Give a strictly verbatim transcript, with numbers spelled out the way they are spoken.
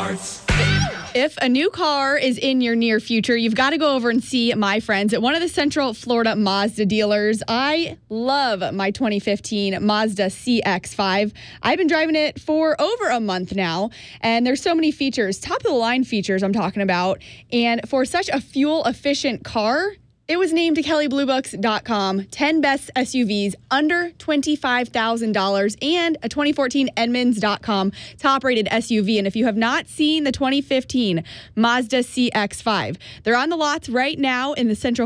Parts. If a new car is in your near future, you've got to go over and see my friends at one of the Central Florida Mazda dealers. I love my twenty fifteen Mazda C X five. I've been driving it for over a month now, and there's so many features, top-of-the-line features I'm talking about. And for such a fuel-efficient car, it was named to Kelley Blue Books dot com ten best S U Vs under twenty-five thousand dollars and a twenty fourteen Edmunds dot com top-rated S U V. And if you have not seen the twenty fifteen Mazda C X five, they're on the lots right now in the Central